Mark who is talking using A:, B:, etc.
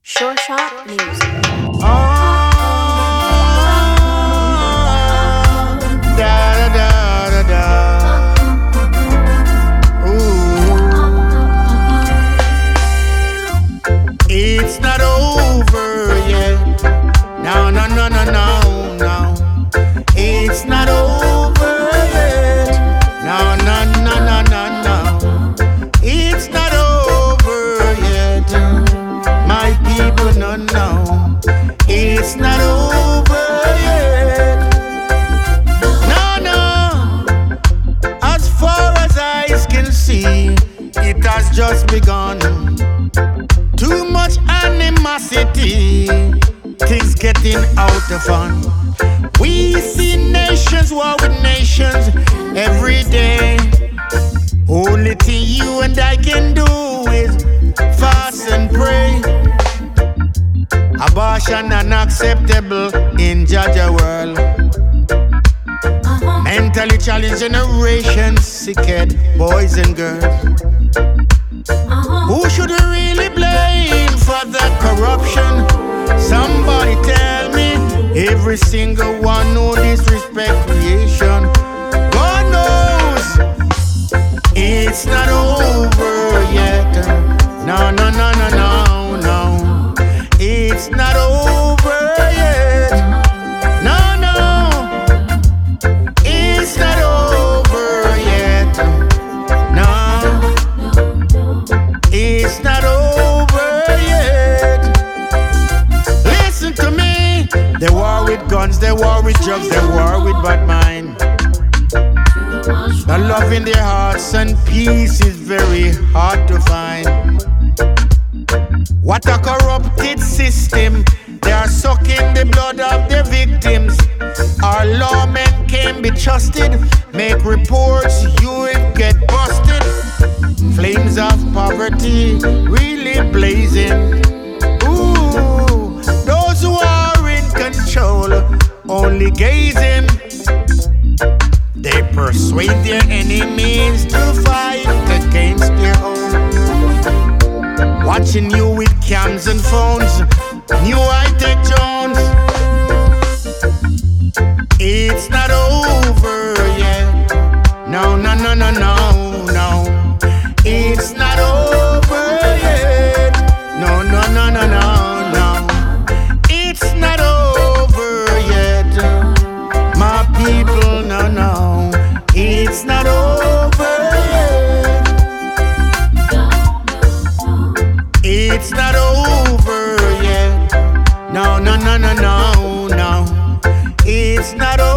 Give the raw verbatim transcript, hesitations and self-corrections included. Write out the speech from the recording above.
A: Short Shot Music.
B: Oh, da da da da da. Ooh, it's not over yet. No, no, no, no, no, no. It's not over yet. No, no, no, no, no, no. It's not over yet. My people, no, no. It's not over yet. No, no. As far as eyes can see, it has just begun. Too much animosity, things getting out of hand. We see nations war with nations every day. Only thing you and I can do is fast and pray. Abortion unacceptable in Jaja world. Uh-huh. Mentally challenged generations, sickhead boys and girls. Uh-huh. Who should we really blame for the corruption? Somebody tell me. Every single one who disrespect creation. God knows it's not over yet. No, no, no, no, no, no. It's not over yet. No, no. It's not over yet. No. It's not over yet. Listen to me. They war with guns, they war with drugs, they war with bad mind. The love in their hearts and peace is very hard to find. What a corrupted system. They are sucking the blood of their victims. Our lawmen can't be trusted. Make reports, you will get busted. Flames of poverty really blazing. Ooh, those who are in control only gazing. They persuade their enemies to fight against their own. Watching you with cams and phones, new high-tech Jones. It's not over yet. No, no, no, no, no, no. It's not over yet. No, no, no, no, no, no. It's not over yet. My people, no, no. It's not over yet. It's not over yet. No, no, no, no, no, no. It's not over.